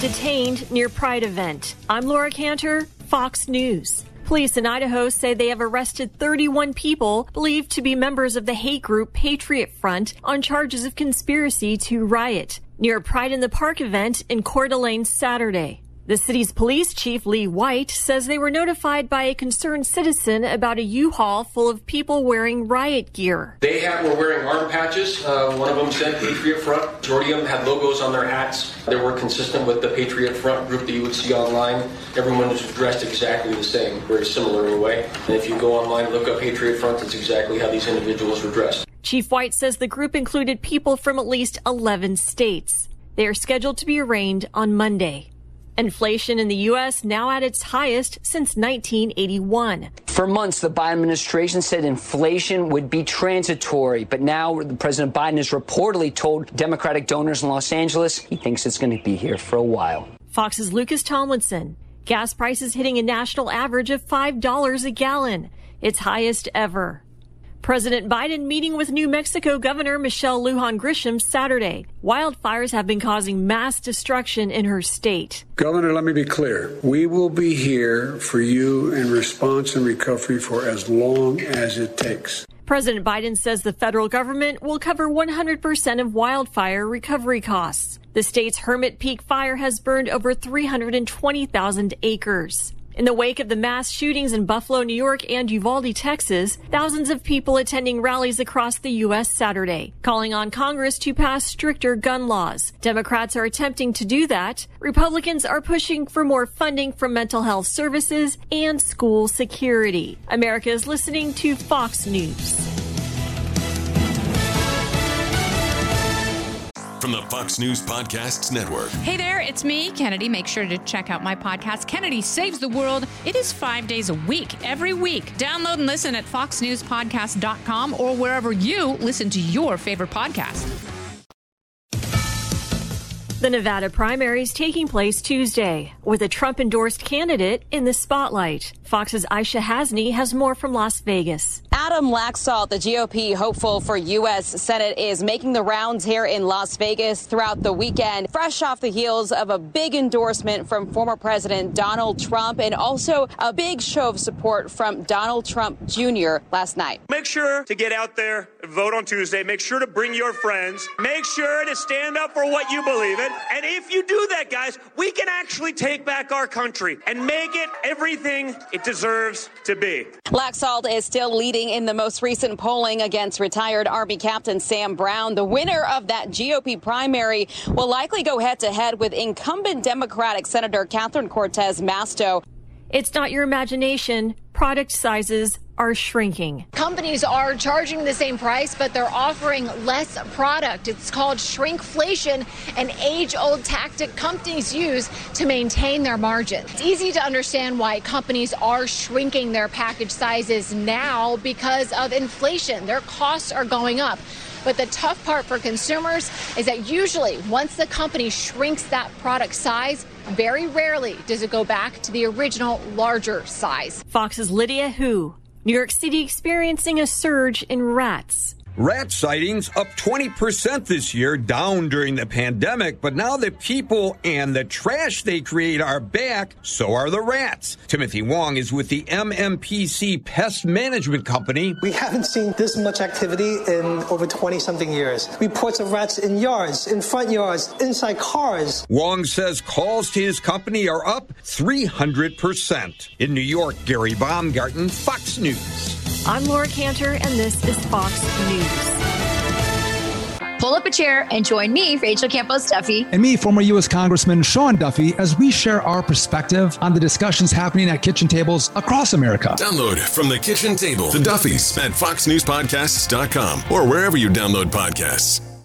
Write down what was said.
detained near Pride event. I'm Laura Cantor, Fox News. Police in Idaho say they have arrested 31 people believed to be members of the hate group Patriot Front on charges of conspiracy to riot near a Pride in the Park event in Coeur d'Alene Saturday. The city's police chief, Lee White, says they were notified by a concerned citizen about a U-Haul full of people wearing riot gear. They were wearing arm patches. One of them said Patriot Front. Majority of them had logos on their hats. They were consistent with the Patriot Front group that you would see online. Everyone was dressed exactly the same, very similar in a way. And if you go online and look up Patriot Front, it's exactly how these individuals were dressed. Chief White says the group included people from at least 11 states. They are scheduled to be arraigned on Monday. Inflation in the U.S. now at its highest since 1981. For months, the Biden administration said inflation would be transitory. But now President Biden has reportedly told Democratic donors in Los Angeles he thinks it's going to be here for a while. Fox's Lucas Tomlinson. Gas prices hitting a national average of $5 a gallon, its highest ever. President Biden meeting with New Mexico Governor Michelle Lujan Grisham Saturday. Wildfires have been causing mass destruction in her state. Governor, let me be clear. We will be here for you in response and recovery for as long as it takes. President Biden says the federal government will cover 100% of wildfire recovery costs. The state's Hermit Peak fire has burned over 320,000 acres. In the wake of the mass shootings in Buffalo, New York and Uvalde, Texas, thousands of people attending rallies across the U.S. Saturday, calling on Congress to pass stricter gun laws. Democrats are attempting to do that. Republicans are pushing for more funding for mental health services and school security. America is listening to Fox News. From the Fox News Podcasts Network. Hey there, it's me, Kennedy. Make sure to check out my podcast, Kennedy Saves the World. It is 5 days a week, every week. Download and listen at foxnewspodcast.com or wherever you listen to your favorite podcast. The Nevada primaries taking place Tuesday, with a Trump-endorsed candidate in the spotlight. Fox's Aisha Hasni has more from Las Vegas. Adam Laxalt, the GOP hopeful for U.S. Senate, is making the rounds here in Las Vegas throughout the weekend, fresh off the heels of a big endorsement from former President Donald Trump and also a big show of support from Donald Trump Jr. last night. Make sure to get out there and vote on Tuesday. Make sure to bring your friends. Make sure to stand up for what you believe in. And if you do that, guys, we can actually take back our country and make it everything it deserves to be. Laxalt is still leading in the most recent polling against retired Army Captain Sam Brown. The winner of that GOP primary will likely go head-to-head with incumbent Democratic Senator Catherine Cortez Masto. It's not your imagination. Product sizes are shrinking. Companies are charging the same price, but they're offering less product. It's called shrinkflation, an age-old tactic companies use to maintain their margins. It's easy to understand why companies are shrinking their package sizes now because of inflation. Their costs are going up. But the tough part for consumers is that usually once the company shrinks that product size, very rarely does it go back to the original larger size. Fox's Lydia Hu. New York City experiencing a surge in rats. Rat sightings up 20% this year, down during the pandemic. But now the people and the trash they create are back, so are the rats. Timothy Wong is with the MMPC Pest Management Company. We haven't seen this much activity in over 20-something years. Reports of rats in yards, in front yards, inside cars. Wong says calls to his company are up 300%. In New York, Gary Baumgarten, Fox News. I'm Laura Cantor, and this is Fox News. Pull up a chair and join me, Rachel Campos Duffy. And me, former U.S. Congressman Sean Duffy, as we share our perspective on the discussions happening at kitchen tables across America. Download From the Kitchen Table, The Duffys, at foxnewspodcasts.com or wherever you download podcasts.